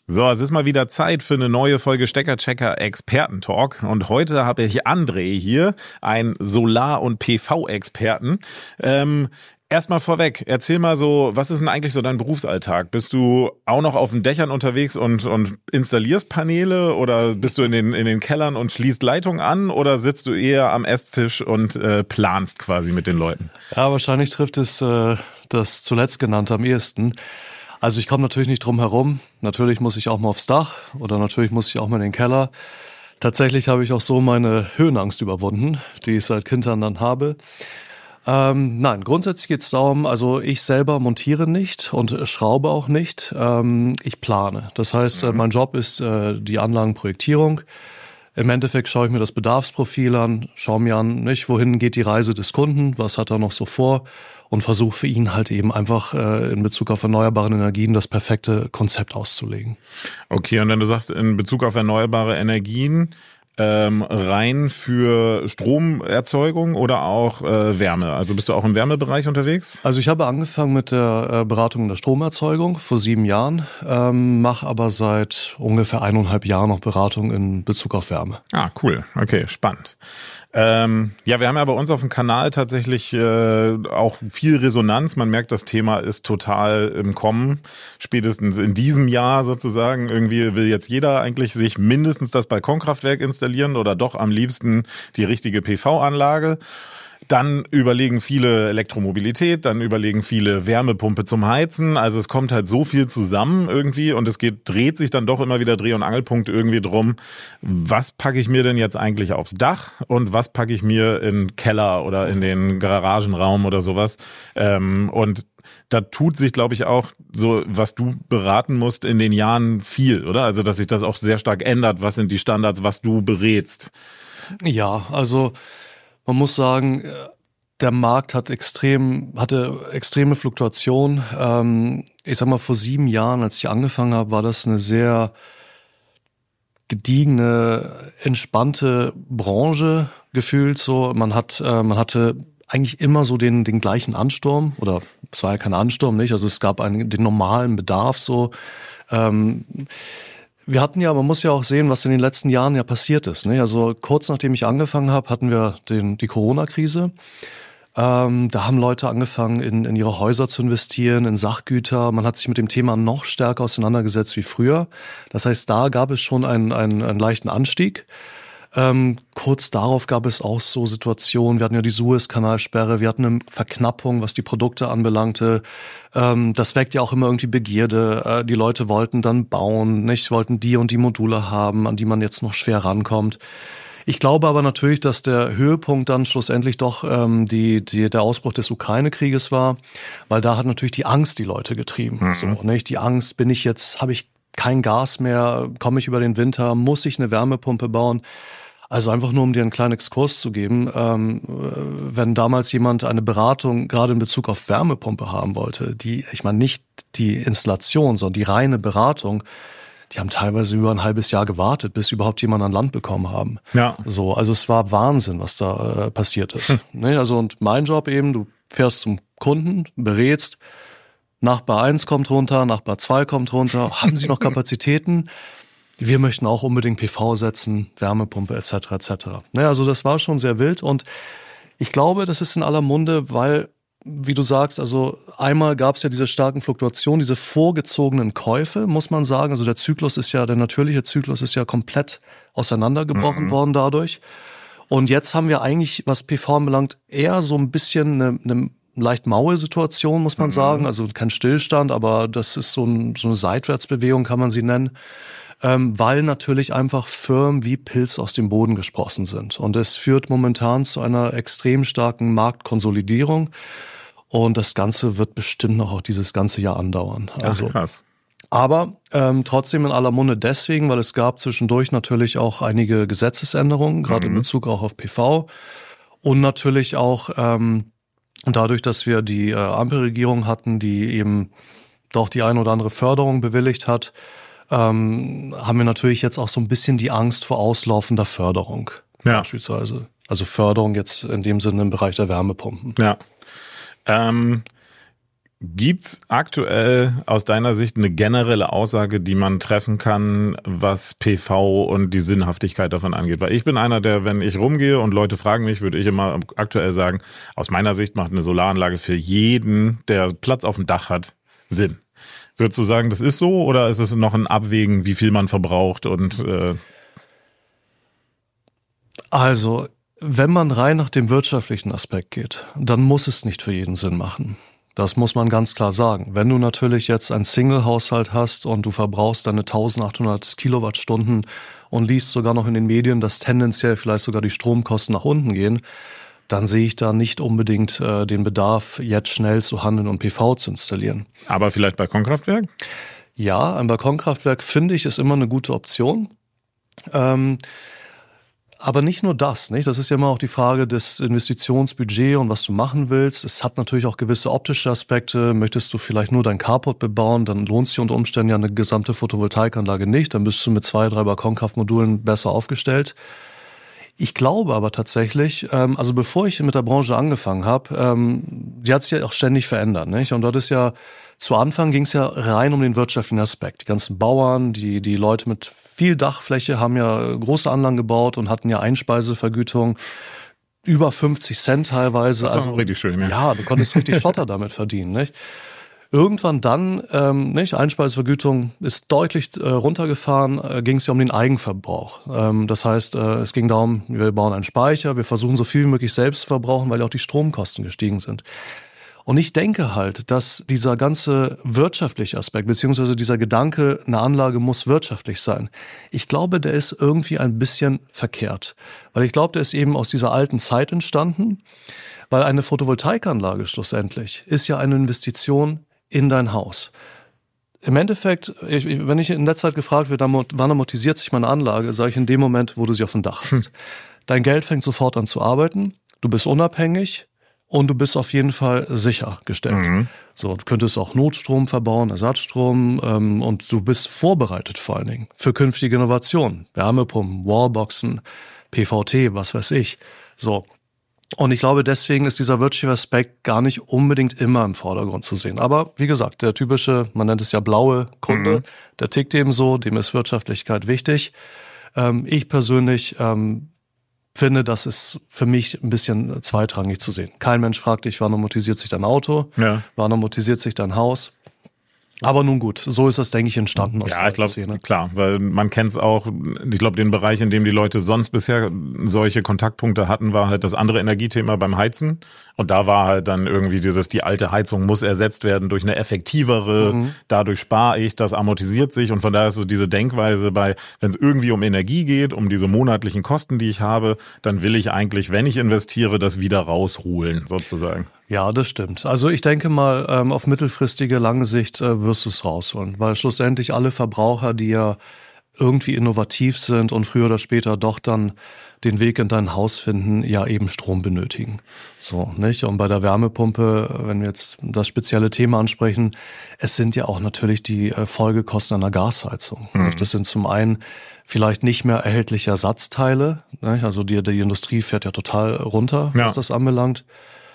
So, es ist mal wieder Zeit für eine neue Folge Steckerchecker Experten-Talk. Und heute habe ich André hier, einen Solar- und PV-Experten. Erstmal vorweg, erzähl mal so, was ist denn eigentlich so dein Berufsalltag? Bist du auch noch auf den Dächern unterwegs und installierst Paneele oder bist du in den Kellern und schließt Leitungen an oder sitzt du eher am Esstisch und planst quasi mit den Leuten? Ja, wahrscheinlich trifft es das zuletzt genannte am ehesten. Also ich komme natürlich nicht drum herum. Natürlich muss ich auch mal aufs Dach oder natürlich muss ich auch mal in den Keller. Tatsächlich habe ich auch so meine Höhenangst überwunden, die ich seit Kindern dann habe. Nein, grundsätzlich geht es darum, also ich selber montiere nicht und schraube auch nicht. Ich plane. Das heißt, mein Job ist die Anlagenprojektierung. Im Endeffekt schaue ich mir das Bedarfsprofil an, schaue mir an, nicht, wohin geht die Reise des Kunden, was hat er noch so vor und versuche für ihn halt eben einfach in Bezug auf erneuerbare Energien das perfekte Konzept auszulegen. Okay, und wenn du sagst, in Bezug auf erneuerbare Energien, rein für Stromerzeugung oder auch Wärme? Also bist du auch im Wärmebereich unterwegs? Also ich habe angefangen mit der Beratung der Stromerzeugung vor 7 Jahren, mache aber seit ungefähr 1,5 Jahren noch Beratung in Bezug auf Wärme. Ah, cool. Okay, spannend. Ja, wir haben ja bei uns auf dem Kanal tatsächlich auch viel Resonanz. Man merkt, das Thema ist total im Kommen. Spätestens in diesem Jahr sozusagen. Irgendwie will jetzt jeder eigentlich sich mindestens das Balkonkraftwerk installieren oder doch am liebsten die richtige PV-Anlage. Dann überlegen viele Elektromobilität, dann überlegen viele Wärmepumpe zum Heizen. Also es kommt halt so viel zusammen irgendwie und es dreht sich dann doch immer wieder Dreh- und Angelpunkt irgendwie drum. Was packe ich mir denn jetzt eigentlich aufs Dach und was packe ich mir in den Keller oder in den Garagenraum oder sowas? Und da tut sich, glaube ich, auch so, was du beraten musst in den Jahren viel, oder? Also dass sich das auch sehr stark ändert. Was sind die Standards, was du berätst? Ja, also man muss sagen, der Markt hatte extreme Fluktuation. Ich sag mal, vor 7 Jahren, als ich angefangen habe, war das eine sehr gediegene, entspannte Branche gefühlt. So, man hatte eigentlich immer so den gleichen Ansturm, oder es war ja kein Ansturm, nicht? Also es gab den normalen Bedarf so. Wir hatten ja, man muss ja auch sehen, was in den letzten Jahren ja passiert ist. Ne? Also kurz nachdem ich angefangen habe, hatten wir die Corona-Krise. Da haben Leute angefangen, in ihre Häuser zu investieren, in Sachgüter. Man hat sich mit dem Thema noch stärker auseinandergesetzt wie früher. Das heißt, da gab es schon einen leichten Anstieg. Kurz darauf gab es auch so Situationen, wir hatten ja die Suezkanalsperre, wir hatten eine Verknappung, was die Produkte anbelangte. Das weckt ja auch immer irgendwie Begierde. Die Leute wollten dann bauen, nicht, wollten die und die Module haben, an die man jetzt noch schwer rankommt. Ich glaube aber natürlich, dass der Höhepunkt dann schlussendlich doch der Ausbruch des Ukraine-Krieges war, weil da hat natürlich die Angst die Leute getrieben. So, nicht? Die Angst, habe ich kein Gas mehr, komme ich über den Winter, muss ich eine Wärmepumpe bauen? Also einfach nur, um dir einen kleinen Exkurs zu geben, wenn damals jemand eine Beratung gerade in Bezug auf Wärmepumpe haben wollte, ich meine nicht die Installation, sondern die reine Beratung, die haben teilweise über ein halbes Jahr gewartet, bis überhaupt jemand an Land bekommen haben. Ja. So, also es war Wahnsinn, was da passiert ist. Ne, also und mein Job eben, du fährst zum Kunden, berätst, Nachbar 1 kommt runter, Nachbar 2 kommt runter, haben Sie noch Kapazitäten? Wir möchten auch unbedingt PV setzen, Wärmepumpe etc. etc. Ne, also das war schon sehr wild und ich glaube, das ist in aller Munde, weil, wie du sagst, also einmal gab es ja diese starken Fluktuationen, diese vorgezogenen Käufe, muss man sagen. Also der natürliche Zyklus ist ja komplett auseinandergebrochen worden dadurch. Und jetzt haben wir eigentlich, was PV anbelangt, eher so ein bisschen eine leicht maue Situation, muss man sagen. Also kein Stillstand, aber das ist so eine Seitwärtsbewegung, kann man sie nennen. Weil natürlich einfach Firmen wie Pilz aus dem Boden gesprossen sind. Und es führt momentan zu einer extrem starken Marktkonsolidierung. Und das Ganze wird bestimmt noch auch dieses ganze Jahr andauern. Also, ach, krass. Aber trotzdem in aller Munde deswegen, weil es gab zwischendurch natürlich auch einige Gesetzesänderungen, gerade in Bezug auch auf PV. Und natürlich auch dadurch, dass wir die Ampelregierung hatten, die eben doch die eine oder andere Förderung bewilligt hat, haben wir natürlich jetzt auch so ein bisschen die Angst vor auslaufender Förderung. Ja. Beispielsweise. Also Förderung jetzt in dem Sinne im Bereich der Wärmepumpen. Ja. Gibt's aktuell aus deiner Sicht eine generelle Aussage, die man treffen kann, was PV und die Sinnhaftigkeit davon angeht? Weil ich bin einer, der, wenn ich rumgehe und Leute fragen mich, würde ich immer aktuell sagen, aus meiner Sicht macht eine Solaranlage für jeden, der Platz auf dem Dach hat, Sinn. Würdest du sagen, das ist so, oder ist es noch ein Abwägen, wie viel man verbraucht und Also, wenn man rein nach dem wirtschaftlichen Aspekt geht, dann muss es nicht für jeden Sinn machen. Das muss man ganz klar sagen. Wenn du natürlich jetzt einen Single-Haushalt hast und du verbrauchst deine 1800 Kilowattstunden und liest sogar noch in den Medien, dass tendenziell vielleicht sogar die Stromkosten nach unten gehen, dann sehe ich da nicht unbedingt den Bedarf, jetzt schnell zu handeln und PV zu installieren. aber vielleicht Balkonkraftwerk? Ja, ein Balkonkraftwerk, finde ich, ist immer eine gute Option. Aber nicht nur das, nicht? Das ist ja immer auch die Frage des Investitionsbudgets und was du machen willst. Es hat natürlich auch gewisse optische Aspekte. Möchtest du vielleicht nur dein Carport bebauen, dann lohnt sich unter Umständen ja eine gesamte Photovoltaikanlage nicht. Dann bist du mit 2, 3 Balkonkraftmodulen besser aufgestellt. Ich glaube aber tatsächlich, also bevor ich mit der Branche angefangen habe, die hat sich ja auch ständig verändert, nicht? Und dort ist ja, zu Anfang ging es ja rein um den wirtschaftlichen Aspekt. Die ganzen Bauern, die Leute mit viel Dachfläche haben ja große Anlagen gebaut und hatten ja Einspeisevergütung über 50 Cent teilweise. Das ist also auch richtig schön, ja. Ja, du konntest richtig Schotter damit verdienen, nicht? Irgendwann dann, Einspeisevergütung ist deutlich runtergefahren, ging es ja um den Eigenverbrauch. Das heißt, es ging darum, wir bauen einen Speicher, wir versuchen so viel wie möglich selbst zu verbrauchen, weil ja auch die Stromkosten gestiegen sind. Und ich denke halt, dass dieser ganze wirtschaftliche Aspekt, beziehungsweise dieser Gedanke, eine Anlage muss wirtschaftlich sein, ich glaube, der ist irgendwie ein bisschen verkehrt. Weil ich glaube, der ist eben aus dieser alten Zeit entstanden, weil eine Photovoltaikanlage schlussendlich ist ja eine Investition in dein Haus. Im Endeffekt, wenn ich in der Zeit gefragt werde, wann amortisiert sich meine Anlage, sage ich in dem Moment, wo du sie auf dem Dach hast. Dein Geld fängt sofort an zu arbeiten, du bist unabhängig und du bist auf jeden Fall sichergestellt. So, du könntest auch Notstrom verbauen, Ersatzstrom, und du bist vorbereitet vor allen Dingen für künftige Innovationen. Wärmepumpen, Wallboxen, PVT, was weiß ich. So. Und ich glaube, deswegen ist dieser wirtschaftliche Aspekt gar nicht unbedingt immer im Vordergrund zu sehen. Aber wie gesagt, der typische, man nennt es ja blaue Kunde, der tickt eben so, dem ist Wirtschaftlichkeit wichtig. Ich persönlich finde, das ist für mich ein bisschen zweitrangig zu sehen. Kein Mensch fragt dich, wann amortisiert sich dein Auto, wann amortisiert sich dein Haus. Aber nun gut, so ist das, denke ich, entstanden aus Ja, ich glaube, klar, weil man kennt es auch, ich glaube, den Bereich, in dem die Leute sonst bisher solche Kontaktpunkte hatten, war halt das andere Energiethema beim Heizen. Und da war halt dann irgendwie die alte Heizung muss ersetzt werden durch eine effektivere, dadurch spare ich, das amortisiert sich. Und von daher ist so diese Denkweise bei, wenn es irgendwie um Energie geht, um diese monatlichen Kosten, die ich habe, dann will ich eigentlich, wenn ich investiere, das wieder rausholen, sozusagen. Ja, das stimmt. Also ich denke mal, auf mittelfristige, lange Sicht wirst du es rausholen, weil schlussendlich alle Verbraucher, die ja irgendwie innovativ sind und früher oder später doch dann den Weg in dein Haus finden, ja eben Strom benötigen. So, nicht? Und bei der Wärmepumpe, wenn wir jetzt das spezielle Thema ansprechen, es sind ja auch natürlich die Folgekosten einer Gasheizung. Nicht? Das sind zum einen vielleicht nicht mehr erhältliche Ersatzteile, nicht? Also die Industrie fährt ja total runter, was das anbelangt.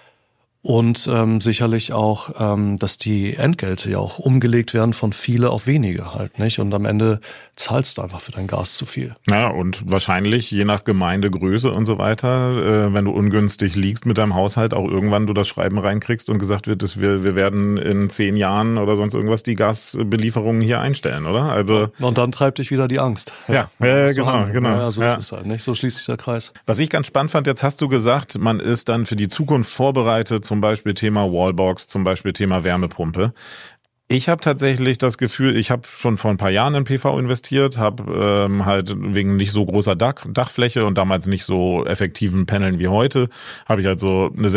Und sicherlich auch, dass die Entgelte ja auch umgelegt werden von viele auf wenige halt, nicht? Und am Ende zahlst du einfach für dein Gas zu viel. Ja, und wahrscheinlich je nach Gemeindegröße und so weiter, wenn du ungünstig liegst mit deinem Haushalt, auch irgendwann du das Schreiben reinkriegst und gesagt wird, dass wir werden in 10 Jahren oder sonst irgendwas die Gasbelieferungen hier einstellen, oder? Also und dann treibt dich wieder die Angst. Ja, genau. Ja, so ist es halt, nicht? So schließt sich der Kreis. Was ich ganz spannend fand, jetzt hast du gesagt, man ist dann für die Zukunft vorbereitet, zum Beispiel Thema Wallbox, zum Beispiel Thema Wärmepumpe. Ich habe tatsächlich das Gefühl, ich habe schon vor ein paar Jahren in PV investiert, habe halt wegen nicht so großer Dachfläche und damals nicht so effektiven Paneln wie heute, habe ich halt so eine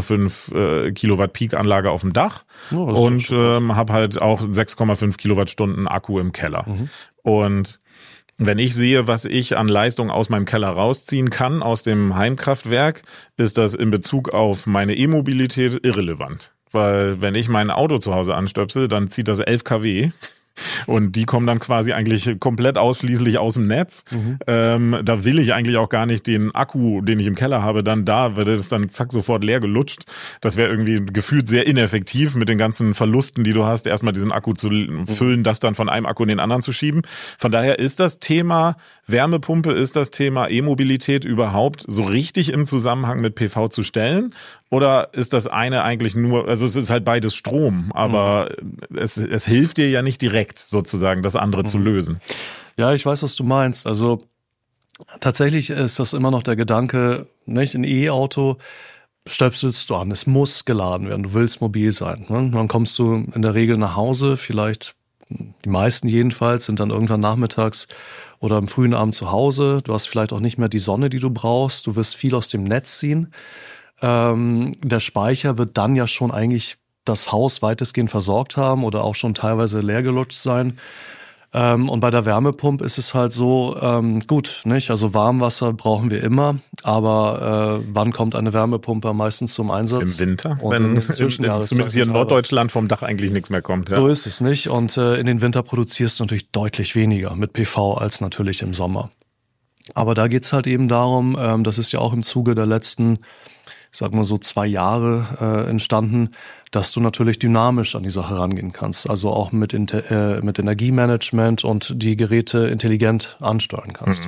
6,5 Kilowatt Peak-Anlage auf dem Dach und habe halt auch 6,5 Kilowattstunden Akku im Keller. Und wenn ich sehe, was ich an Leistung aus meinem Keller rausziehen kann, aus dem Heimkraftwerk, ist das in Bezug auf meine E-Mobilität irrelevant. Weil wenn ich mein Auto zu Hause anstöpsel, dann zieht das 11 kW Und die kommen dann quasi eigentlich komplett ausschließlich aus dem Netz. Da will ich eigentlich auch gar nicht den Akku, den ich im Keller habe, dann da wird es dann zack sofort leer gelutscht. Das wäre irgendwie gefühlt sehr ineffektiv mit den ganzen Verlusten, die du hast, erstmal diesen Akku zu füllen, das dann von einem Akku in den anderen zu schieben. Von daher ist das Thema Wärmepumpe, ist das Thema E-Mobilität überhaupt so richtig im Zusammenhang mit PV zu stellen? Oder ist das eine eigentlich nur, also es ist halt beides Strom, aber es hilft dir ja nicht direkt sozusagen, das andere zu lösen. Ja, ich weiß, was du meinst. Also tatsächlich ist das immer noch der Gedanke, nicht, ein E-Auto stöpselst du an, es muss geladen werden, du willst mobil sein. Ne? Dann kommst du in der Regel nach Hause, vielleicht die meisten jedenfalls sind dann irgendwann nachmittags oder am frühen Abend zu Hause. Du hast vielleicht auch nicht mehr die Sonne, die du brauchst, du wirst viel aus dem Netz ziehen. Der Speicher wird dann ja schon eigentlich das Haus weitestgehend versorgt haben oder auch schon teilweise leer gelutscht sein. Und bei der Wärmepumpe ist es halt so, gut, nicht? Also Warmwasser brauchen wir immer, aber wann kommt eine Wärmepumpe meistens zum Einsatz? Im Winter, und wenn zumindest hier in Norddeutschland vom Dach eigentlich nichts mehr kommt. Ja. So ist es nicht. Und in den Winter produzierst du natürlich deutlich weniger mit PV als natürlich im Sommer. Aber da geht's halt eben darum, das ist ja auch im Zuge der letzten, ich sag mal so 2 Jahre entstanden, dass du natürlich dynamisch an die Sache rangehen kannst. Also auch mit Energiemanagement und die Geräte intelligent ansteuern kannst.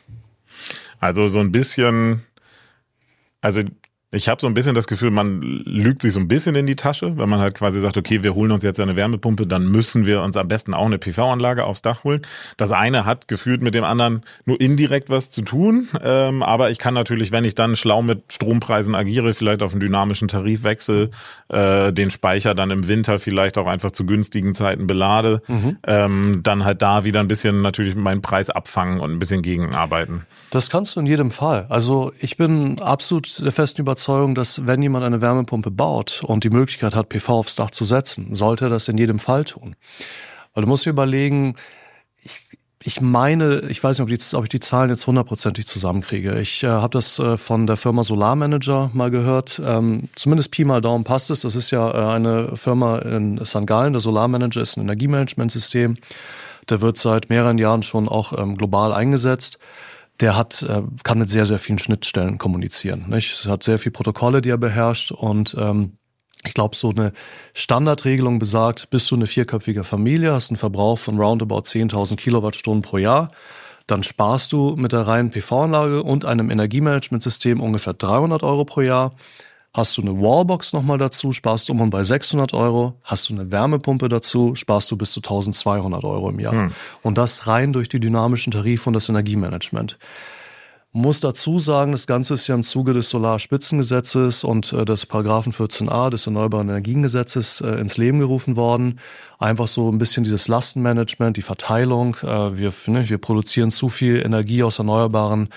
Also so ein bisschen, also ich habe so ein bisschen das Gefühl, man lügt sich so ein bisschen in die Tasche, wenn man halt quasi sagt, okay, wir holen uns jetzt eine Wärmepumpe, dann müssen wir uns am besten auch eine PV-Anlage aufs Dach holen. Das eine hat gefühlt mit dem anderen nur indirekt was zu tun, aber ich kann natürlich, wenn ich dann schlau mit Strompreisen agiere, vielleicht auf einen dynamischen Tarifwechsel, den Speicher dann im Winter vielleicht auch einfach zu günstigen Zeiten belade, dann halt da wieder ein bisschen natürlich meinen Preis abfangen und ein bisschen gegenarbeiten. Das kannst du in jedem Fall. Also ich bin absolut der festen Überzeugung, dass wenn jemand eine Wärmepumpe baut und die Möglichkeit hat, PV aufs Dach zu setzen, sollte er das in jedem Fall tun. Weil du musst dir überlegen, ich meine, ich weiß nicht, ob ich die Zahlen jetzt 100%ig zusammenkriege. Ich habe das von der Firma Solarmanager mal gehört. Zumindest Pi mal Daumen passt es. Das ist ja eine Firma in St. Gallen. Der Solarmanager ist ein Energiemanagementsystem. Der wird seit mehreren Jahren schon auch global eingesetzt. Der kann mit sehr, sehr vielen Schnittstellen kommunizieren. Nicht? Es hat sehr viele Protokolle, die er beherrscht und ich glaube, so eine Standardregelung besagt, bist du eine 4-köpfige Familie, hast einen Verbrauch von roundabout 10.000 Kilowattstunden pro Jahr, dann sparst du mit der reinen PV-Anlage und einem Energiemanagementsystem ungefähr 300 Euro pro Jahr. Hast du eine Wallbox nochmal dazu, sparst du um und bei 600 Euro. Hast du eine Wärmepumpe dazu, sparst du bis zu 1.200 Euro im Jahr. Und das rein durch die dynamischen Tarife und das Energiemanagement. Muss dazu sagen, das Ganze ist ja im Zuge des Solarspitzengesetzes und des Paragraphen 14a des Erneuerbaren Energiengesetzes ins Leben gerufen worden. Einfach so ein bisschen dieses Lastenmanagement, die Verteilung. Wir produzieren zu viel Energie aus Erneuerbaren.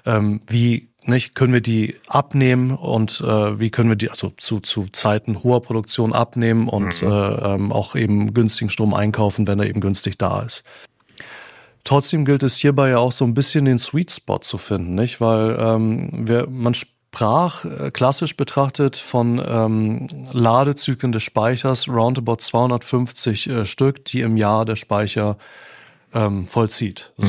Können wir die abnehmen und wie können wir die also zu Zeiten hoher Produktion abnehmen und auch eben günstigen Strom einkaufen, wenn er eben günstig da ist. Trotzdem gilt es hierbei ja auch so ein bisschen den Sweet Spot zu finden, nicht? Weil man sprach klassisch betrachtet von Ladezyklen des Speichers roundabout 250 Stück, die im Jahr der Speicher vollzieht. So.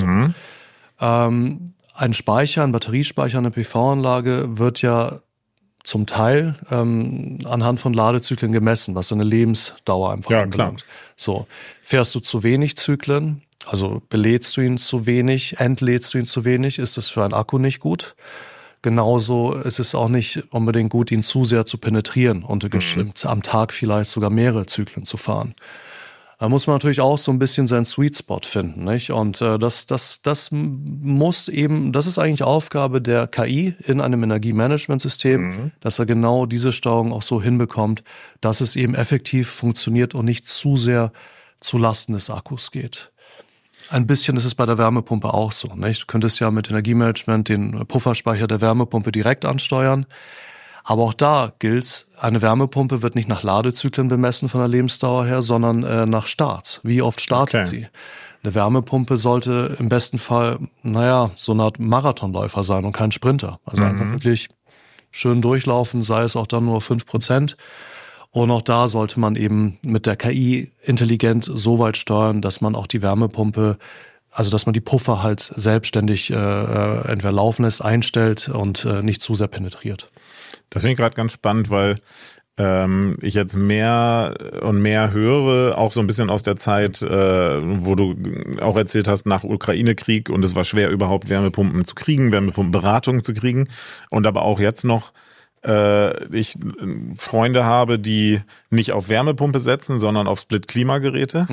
Ein Speicher, ein Batteriespeicher, eine PV-Anlage wird ja zum Teil anhand von Ladezyklen gemessen, was seine Lebensdauer einfach anbelangt. So, fährst du zu wenig Zyklen, also belädst du ihn zu wenig, entlädst du ihn zu wenig, ist das für einen Akku nicht gut. Genauso ist es auch nicht unbedingt gut, ihn zu sehr zu penetrieren und am Tag vielleicht sogar mehrere Zyklen zu fahren. Da muss man natürlich auch so ein bisschen seinen Sweet Spot finden, nicht? Und das muss eben, das ist eigentlich Aufgabe der KI in einem Energiemanagementsystem, dass er genau diese Steuerung auch so hinbekommt, dass es eben effektiv funktioniert und nicht zu sehr zu Lasten des Akkus geht. Ein bisschen ist es bei der Wärmepumpe auch so, nicht? Du könntest ja mit Energiemanagement den Pufferspeicher der Wärmepumpe direkt ansteuern. Aber auch da gilt's, eine Wärmepumpe wird nicht nach Ladezyklen bemessen von der Lebensdauer her, sondern nach Starts. Wie oft startet sie? Eine Wärmepumpe sollte im besten Fall, so eine Art Marathonläufer sein und kein Sprinter. Also einfach wirklich schön durchlaufen, sei es auch dann nur 5%. Und auch da sollte man eben mit der KI intelligent so weit steuern, dass man auch die Wärmepumpe, also dass man die Puffer halt selbstständig entweder laufen lässt, einstellt und nicht zu sehr penetriert. Das finde ich gerade ganz spannend, weil ich jetzt mehr und mehr höre, auch so ein bisschen aus der Zeit, wo du auch erzählt hast, nach Ukraine-Krieg, und es war schwer überhaupt Wärmepumpen zu kriegen, Wärmepumpenberatung zu kriegen, und aber auch jetzt noch ich Freunde habe, die nicht auf Wärmepumpe setzen, sondern auf Split-Klimageräte.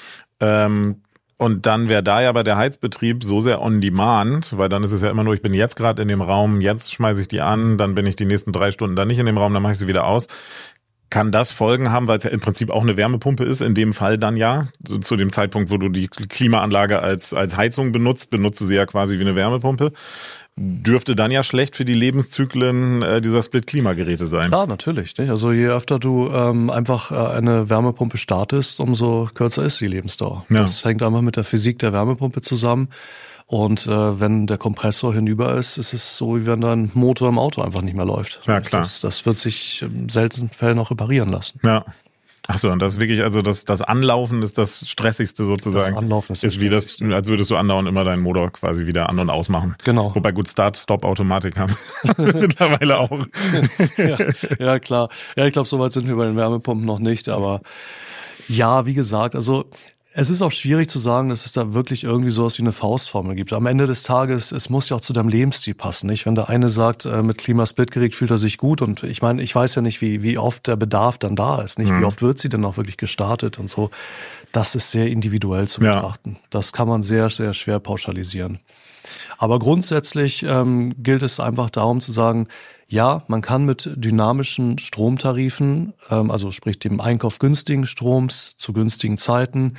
Und dann wäre da ja bei der Heizbetrieb so sehr on demand, weil dann ist es ja immer nur, ich bin jetzt gerade in dem Raum, jetzt schmeiße ich die an, dann bin ich die nächsten 3 Stunden da nicht in dem Raum, dann mache ich sie wieder aus. Kann das Folgen haben, weil es ja im Prinzip auch eine Wärmepumpe ist, in dem Fall dann ja, zu dem Zeitpunkt, wo du die Klimaanlage als Heizung benutzt du sie ja quasi wie eine Wärmepumpe. Dürfte dann ja schlecht für die Lebenszyklen dieser Split-Klimageräte sein. Ja, natürlich. Nicht? Also je öfter du einfach eine Wärmepumpe startest, umso kürzer ist die Lebensdauer. Ja. Das hängt einfach mit der Physik der Wärmepumpe zusammen. Und wenn der Kompressor hinüber ist, ist es so, wie wenn dein Motor im Auto einfach nicht mehr läuft. Ja, klar. Das wird sich in seltenen Fällen auch reparieren lassen. Ja. Ach so, und das ist wirklich, also das Anlaufen ist das Stressigste sozusagen. Das Anlaufen ist wie das, als würdest du andauernd immer deinen Motor quasi wieder an- und ausmachen. Genau. Wobei gut Start-Stop-Automatik haben mittlerweile auch. Ja, klar. Ja, ich glaube, so weit sind wir bei den Wärmepumpen noch nicht, aber ja, wie gesagt, also es ist auch schwierig zu sagen, dass es da wirklich irgendwie sowas wie eine Faustformel gibt. Am Ende des Tages, es muss ja auch zu deinem Lebensstil passen, nicht? Wenn der eine sagt, mit Klimasplitgerät fühlt er sich gut, und ich meine, ich weiß ja nicht, wie oft der Bedarf dann da ist, nicht? Wie oft wird sie denn auch wirklich gestartet und so. Das ist sehr individuell zu betrachten. Ja. Das kann man sehr, sehr schwer pauschalisieren. Aber grundsätzlich gilt es einfach darum zu sagen, ja, man kann mit dynamischen Stromtarifen, also sprich dem Einkauf günstigen Stroms zu günstigen Zeiten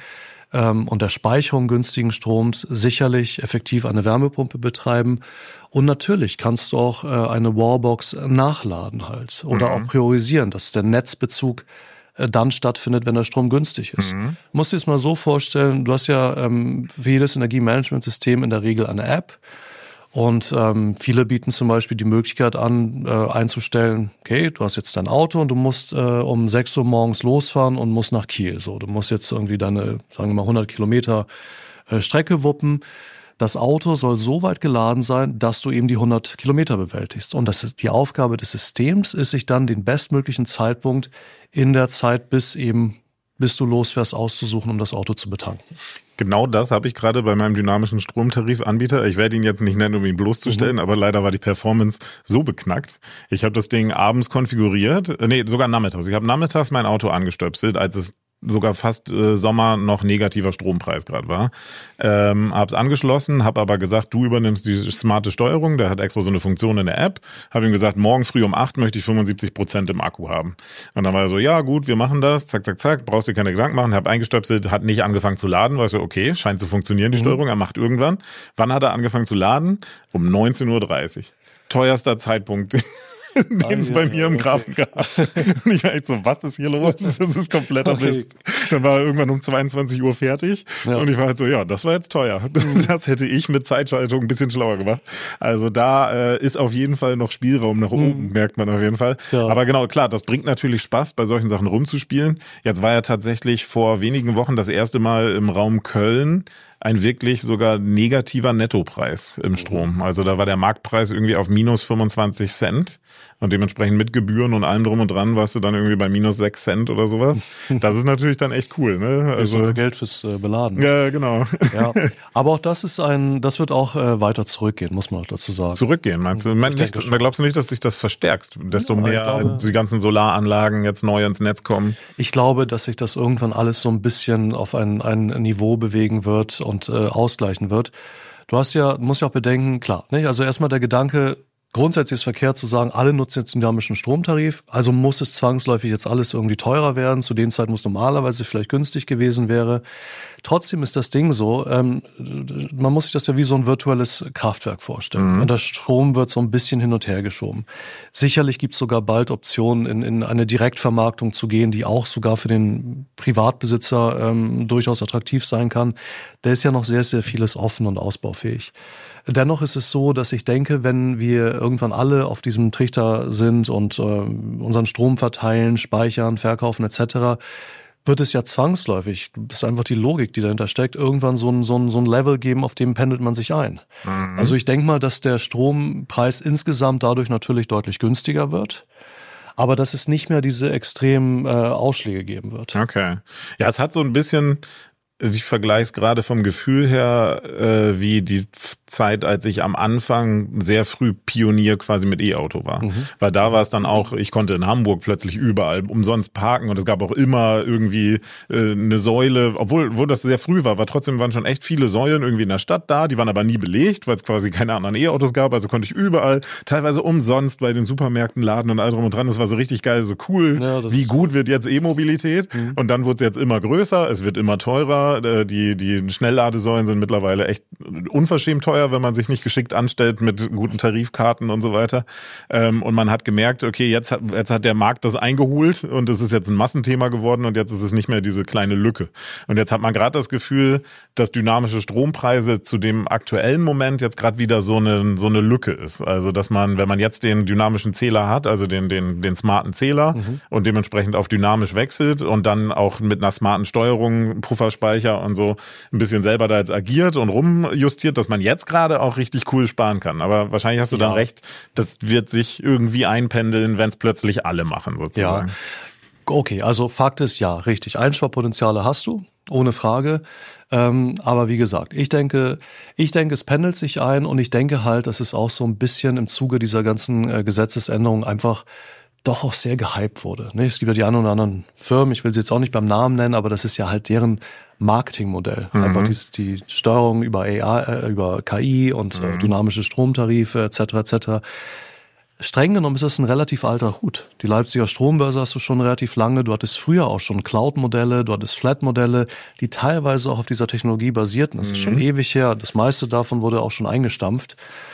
und der Speicherung günstigen Stroms sicherlich effektiv eine Wärmepumpe betreiben. Und natürlich kannst du auch eine Wallbox nachladen halt oder auch priorisieren, dass der Netzbezug dann stattfindet, wenn der Strom günstig ist. Du musst dir das mal so vorstellen, du hast ja für jedes Energiemanagementsystem in der Regel eine App. Und viele bieten zum Beispiel die Möglichkeit an, einzustellen, okay, du hast jetzt dein Auto und du musst um 6 Uhr morgens losfahren und musst nach Kiel. So, du musst jetzt irgendwie deine, sagen wir mal, 100 Kilometer Strecke wuppen. Das Auto soll so weit geladen sein, dass du eben die 100 Kilometer bewältigst. Und das ist die Aufgabe des Systems, ist sich dann den bestmöglichen Zeitpunkt in der Zeit bis du losfährst, auszusuchen, um das Auto zu betanken. Genau das habe ich gerade bei meinem dynamischen Stromtarifanbieter. Ich werde ihn jetzt nicht nennen, um ihn bloßzustellen, aber leider war die Performance so beknackt. Ich habe das Ding abends konfiguriert, sogar nachmittags. Ich habe nachmittags mein Auto angestöpselt, als es sogar fast Sommer noch negativer Strompreis gerade war. Hab's angeschlossen, habe aber gesagt, du übernimmst die smarte Steuerung. Der hat extra so eine Funktion in der App. Habe ihm gesagt, morgen früh um 8 möchte ich 75% im Akku haben. Und dann war er so, ja gut, wir machen das. Zack, zack, zack. Brauchst dir keine Gedanken machen. Habe eingestöpselt, hat nicht angefangen zu laden. War so, okay, scheint zu funktionieren, die Steuerung. Er macht irgendwann. Wann hat er angefangen zu laden? Um 19:30 Uhr. Teuerster Zeitpunkt, den es bei mir im Grafen gab. Und ich war echt so, was ist hier los? Das ist kompletter Mist. Dann war er irgendwann um 22 Uhr fertig. Ja. Und ich war halt so, ja, das war jetzt teuer. Das hätte ich mit Zeitschaltung ein bisschen schlauer gemacht. Also da ist auf jeden Fall noch Spielraum nach oben, merkt man auf jeden Fall. Ja. Aber genau, klar, das bringt natürlich Spaß, bei solchen Sachen rumzuspielen. Jetzt war ja tatsächlich vor wenigen Wochen das erste Mal im Raum Köln ein wirklich sogar negativer Nettopreis im Strom. Also da war der Marktpreis irgendwie auf minus 25 Cent und dementsprechend mit Gebühren und allem drum und dran warst du dann irgendwie bei minus 6 Cent oder sowas. Das ist natürlich dann echt cool, ne? Also Geld fürs Beladen. Ja, genau. Ja, aber auch das wird auch weiter zurückgehen, muss man auch dazu sagen. Zurückgehen, meinst du? Da glaubst du nicht, dass sich das verstärkt, desto mehr die ganzen Solaranlagen jetzt neu ins Netz kommen? Ich glaube, dass sich das irgendwann alles so ein bisschen auf ein Niveau bewegen wird und ausgleichen wird. Musst ja auch bedenken, klar, nicht? Also erstmal der Gedanke, grundsätzlich ist verkehrt zu sagen, alle nutzen jetzt den dynamischen Stromtarif, also muss es zwangsläufig jetzt alles irgendwie teurer werden, zu den Zeiten, wo es normalerweise vielleicht günstig gewesen wäre. Trotzdem ist das Ding so, man muss sich das ja wie so ein virtuelles Kraftwerk vorstellen. Und der Strom wird so ein bisschen hin und her geschoben. Sicherlich gibt es sogar bald Optionen, in eine Direktvermarktung zu gehen, die auch sogar für den Privatbesitzer durchaus attraktiv sein kann. Da ist ja noch sehr, sehr vieles offen und ausbaufähig. Dennoch ist es so, dass ich denke, wenn wir irgendwann alle auf diesem Trichter sind und unseren Strom verteilen, speichern, verkaufen etc., wird es ja zwangsläufig, das ist einfach die Logik, die dahinter steckt, irgendwann so ein Level geben, auf dem pendelt man sich ein. Also ich denke mal, dass der Strompreis insgesamt dadurch natürlich deutlich günstiger wird, aber dass es nicht mehr diese extremen Ausschläge geben wird. Okay. Ja, es hat so ein bisschen, ich vergleiche es gerade vom Gefühl her, wie die Zeit, als ich am Anfang sehr früh Pionier quasi mit E-Auto war. Weil da war es dann auch, ich konnte in Hamburg plötzlich überall umsonst parken und es gab auch immer irgendwie eine Säule, obwohl das sehr früh war trotzdem waren schon echt viele Säulen irgendwie in der Stadt da, die waren aber nie belegt, weil es quasi keine anderen E-Autos gab, also konnte ich überall, teilweise umsonst bei den Supermärkten laden und all drum und dran. Das war so richtig geil, so cool. Ja, wie gut wird jetzt E-Mobilität? Und dann wurde es jetzt immer größer, es wird immer teurer. Die Schnellladesäulen sind mittlerweile echt unverschämt teuer, wenn man sich nicht geschickt anstellt mit guten Tarifkarten und so weiter. Und man hat gemerkt, okay, jetzt hat der Markt das eingeholt und es ist jetzt ein Massenthema geworden und jetzt ist es nicht mehr diese kleine Lücke. Und jetzt hat man gerade das Gefühl, dass dynamische Strompreise zu dem aktuellen Moment jetzt gerade wieder so eine Lücke ist. Also dass man, wenn man jetzt den dynamischen Zähler hat, also den smarten Zähler und dementsprechend auf dynamisch wechselt und dann auch mit einer smarten Steuerung, Pufferspeicher und so ein bisschen selber da jetzt agiert und rumjustiert, dass man jetzt gerade auch richtig cool sparen kann. Aber wahrscheinlich hast du dann recht, das wird sich irgendwie einpendeln, wenn es plötzlich alle machen sozusagen. Ja. Okay, also Fakt ist ja, richtig, Einsparpotenziale hast du, ohne Frage. Aber wie gesagt, ich denke, es pendelt sich ein und ich denke halt, dass es auch so ein bisschen im Zuge dieser ganzen Gesetzesänderungen einfach doch auch sehr gehypt wurde. Es gibt ja die einen oder anderen Firmen, ich will sie jetzt auch nicht beim Namen nennen, aber das ist ja halt deren Marketingmodell. Einfach die Steuerung über AI, über KI und dynamische Stromtarife etc. Streng genommen ist das ein relativ alter Hut. Die Leipziger Strombörse hast du schon relativ lange. Du hattest früher auch schon Cloud-Modelle, du hattest Flat-Modelle, die teilweise auch auf dieser Technologie basierten. Das ist schon ewig her. Das meiste davon wurde auch schon eingestampft.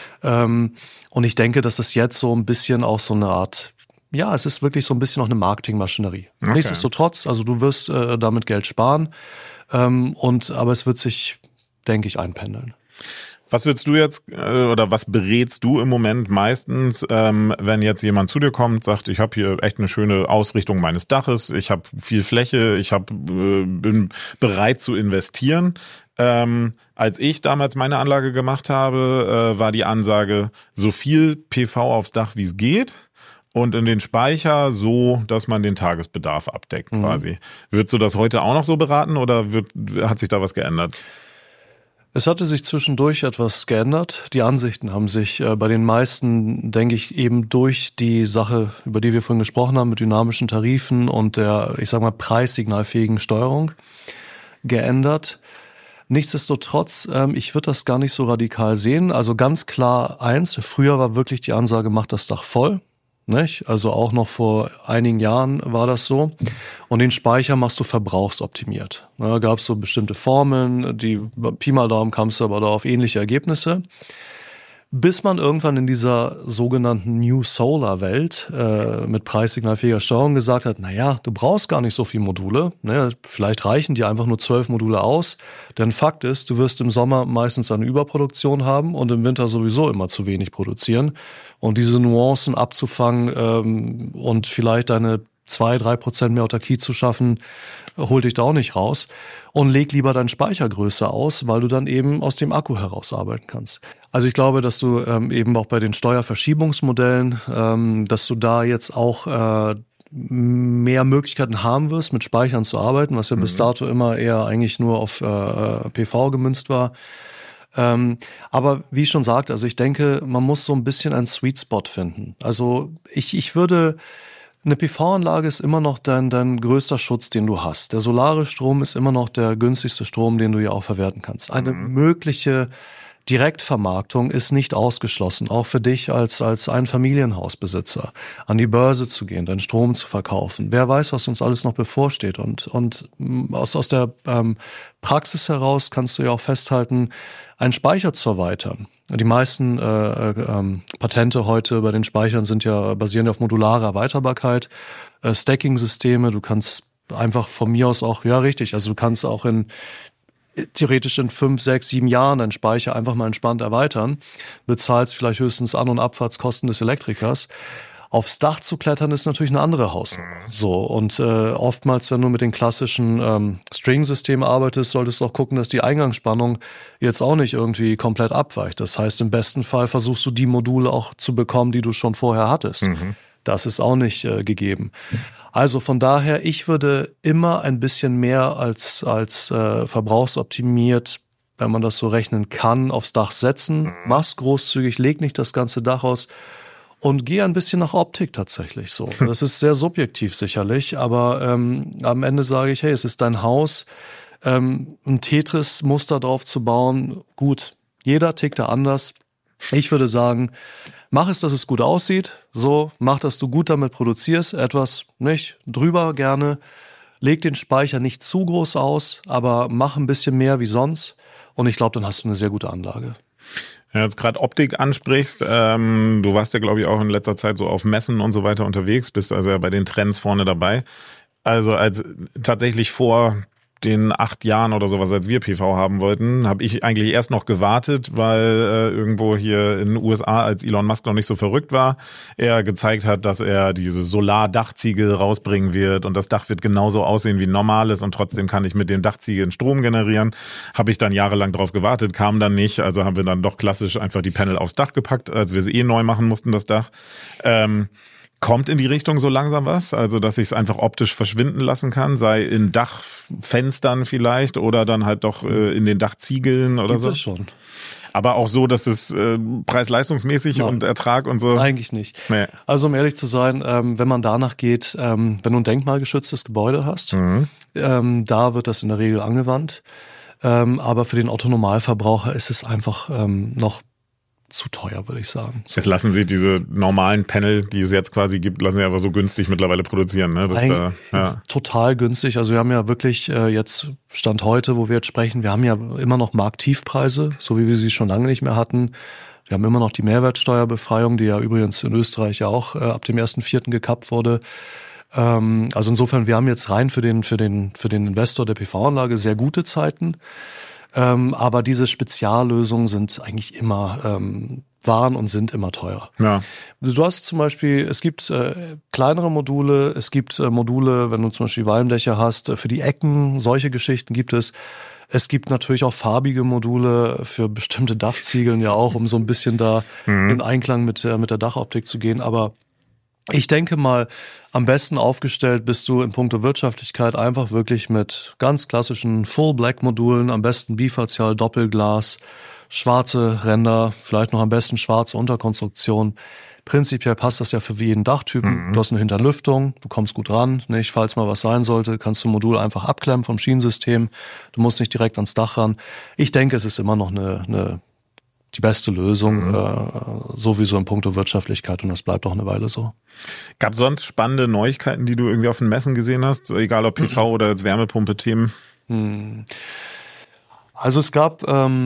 Und ich denke, dass das jetzt so ein bisschen auch so eine Art, ja, es ist wirklich so ein bisschen noch eine Marketingmaschinerie. Okay. Nichtsdestotrotz, also du wirst damit Geld sparen, aber es wird sich, denke ich, einpendeln. Was würdest du jetzt oder was berätst du im Moment meistens, wenn jetzt jemand zu dir kommt, sagt, ich habe hier echt eine schöne Ausrichtung meines Daches, ich habe viel Fläche, bin bereit zu investieren. Als ich damals meine Anlage gemacht habe, war die Ansage, so viel PV aufs Dach, wie es geht. Und in den Speicher so, dass man den Tagesbedarf abdeckt quasi. Würdest du das heute auch noch so beraten oder hat sich da was geändert? Es hatte sich zwischendurch etwas geändert. Die Ansichten haben sich bei den meisten, denke ich, eben durch die Sache, über die wir vorhin gesprochen haben, mit dynamischen Tarifen und der, ich sag mal, preissignalfähigen Steuerung geändert. Nichtsdestotrotz, ich würde das gar nicht so radikal sehen. Also ganz klar eins, früher war wirklich die Ansage, macht das Dach voll. Nicht? Also auch noch vor einigen Jahren war das so. Und den Speicher machst du verbrauchsoptimiert. Da gab es so bestimmte Formeln, die Pi mal Daumen kamst du aber da auf ähnliche Ergebnisse. Bis man irgendwann in dieser sogenannten New Solar Welt mit preissignalfähiger Steuerung gesagt hat, naja, du brauchst gar nicht so viele Module. Ne? Vielleicht reichen dir einfach nur 12 Module aus. Denn Fakt ist, du wirst im Sommer meistens eine Überproduktion haben und im Winter sowieso immer zu wenig produzieren. Und diese Nuancen abzufangen und vielleicht deine 2-3% mehr Autarkie zu schaffen, holt dich da auch nicht raus. Und leg lieber deine Speichergröße aus, weil du dann eben aus dem Akku heraus arbeiten kannst. Also ich glaube, dass du eben auch bei den Steuerverschiebungsmodellen, dass du da jetzt auch mehr Möglichkeiten haben wirst, mit Speichern zu arbeiten, was ja bis dato immer eher eigentlich nur auf PV gemünzt war. Aber wie ich schon sagte, also ich denke, man muss so ein bisschen einen Sweet Spot finden. Also ich würde... Eine PV-Anlage ist immer noch dein größter Schutz, den du hast. Der solare Strom ist immer noch der günstigste Strom, den du ja auch verwerten kannst. Eine mögliche Direktvermarktung ist nicht ausgeschlossen, auch für dich als Einfamilienhausbesitzer, an die Börse zu gehen, deinen Strom zu verkaufen. Wer weiß, was uns alles noch bevorsteht. Und aus der Praxis heraus kannst du ja auch festhalten, einen Speicher zu erweitern. Die meisten Patente heute bei den Speichern basieren auf modularer Erweiterbarkeit, Stacking-Systeme. Du kannst einfach von mir aus auch, ja richtig, also du kannst auch in theoretisch in 5, 6, 7 Jahren deinen Speicher einfach mal entspannt erweitern, bezahlst vielleicht höchstens An- und Abfahrtskosten des Elektrikers. Aufs Dach zu klettern ist natürlich eine andere Hausnummer. So, und oftmals, wenn du mit den klassischen String-Systemen arbeitest, solltest du auch gucken, dass die Eingangsspannung jetzt auch nicht irgendwie komplett abweicht. Das heißt, im besten Fall versuchst du die Module auch zu bekommen, die du schon vorher hattest. Das ist auch nicht gegeben. Also von daher, ich würde immer ein bisschen mehr als verbrauchsoptimiert, wenn man das so rechnen kann, aufs Dach setzen. Mach's großzügig, leg nicht das ganze Dach aus und geh ein bisschen nach Optik tatsächlich so. Das ist sehr subjektiv sicherlich, aber am Ende sage ich, hey, es ist dein Haus, ein Tetris-Muster drauf zu bauen. Gut, jeder tickt da anders. Ich würde sagen, mach es, dass es gut aussieht. So, mach, dass du gut damit produzierst. Etwas nicht drüber gerne. Leg den Speicher nicht zu groß aus, aber mach ein bisschen mehr wie sonst. Und ich glaube, dann hast du eine sehr gute Anlage. Wenn du jetzt gerade Optik ansprichst, du warst ja, glaube ich, auch in letzter Zeit so auf Messen und so weiter unterwegs, bist also ja bei den Trends vorne dabei. Also als tatsächlich vor den 8 Jahren oder sowas, als wir PV haben wollten, habe ich eigentlich erst noch gewartet, weil irgendwo hier in den USA, als Elon Musk noch nicht so verrückt war, er gezeigt hat, dass er diese Solardachziegel rausbringen wird und das Dach wird genauso aussehen wie ein normales und trotzdem kann ich mit den Dachziegeln Strom generieren. Habe ich dann jahrelang drauf gewartet, kam dann nicht, also haben wir dann doch klassisch einfach die Panel aufs Dach gepackt, als wir es neu machen mussten, das Dach. Kommt in die Richtung so langsam was? Also, dass ich es einfach optisch verschwinden lassen kann, sei in Dachfenstern vielleicht oder dann halt doch in den Dachziegeln oder so? Gibt es schon. Aber auch so, dass es preis-leistungsmäßig und Ertrag und so? Eigentlich nicht. Nee. Also, um ehrlich zu sein, wenn man danach geht, wenn du ein denkmalgeschütztes Gebäude hast, da wird das in der Regel angewandt. Aber für den Autonormalverbraucher ist es einfach noch zu teuer, würde ich sagen. So. Jetzt lassen sie diese normalen Panel, die es jetzt quasi gibt, lassen sie aber so günstig mittlerweile produzieren. Ne? Ist total günstig. Also wir haben ja wirklich jetzt Stand heute, wo wir jetzt sprechen, wir haben ja immer noch Markttiefpreise, so wie wir sie schon lange nicht mehr hatten. Wir haben immer noch die Mehrwertsteuerbefreiung, die ja übrigens in Österreich ja auch ab dem 1.4. gekappt wurde. Also insofern, wir haben jetzt rein für den Investor der PV-Anlage sehr gute Zeiten. Aber diese Speziallösungen sind eigentlich immer, waren und sind immer teuer. Ja. Du hast zum Beispiel, es gibt kleinere Module, es gibt Module, wenn du zum Beispiel Walmdächer hast, für die Ecken, solche Geschichten gibt es. Es gibt natürlich auch farbige Module für bestimmte Dachziegeln ja auch, um so ein bisschen da in Einklang mit der Dachoptik zu gehen. Aber ich denke mal, am besten aufgestellt bist du in puncto Wirtschaftlichkeit einfach wirklich mit ganz klassischen Full-Black-Modulen, am besten bifazial, Doppelglas, schwarze Ränder, vielleicht noch am besten schwarze Unterkonstruktion. Prinzipiell passt das ja für jeden Dachtypen. Du hast eine Hinterlüftung, du kommst gut ran, nicht? Falls mal was sein sollte, kannst du ein Modul einfach abklemmen vom Schienensystem. Du musst nicht direkt ans Dach ran. Ich denke, es ist immer noch die beste Lösung, sowieso in puncto Wirtschaftlichkeit und das bleibt auch eine Weile so. Gab es sonst spannende Neuigkeiten, die du irgendwie auf den Messen gesehen hast, egal ob PV oder jetzt Wärmepumpe-Themen? Also es gab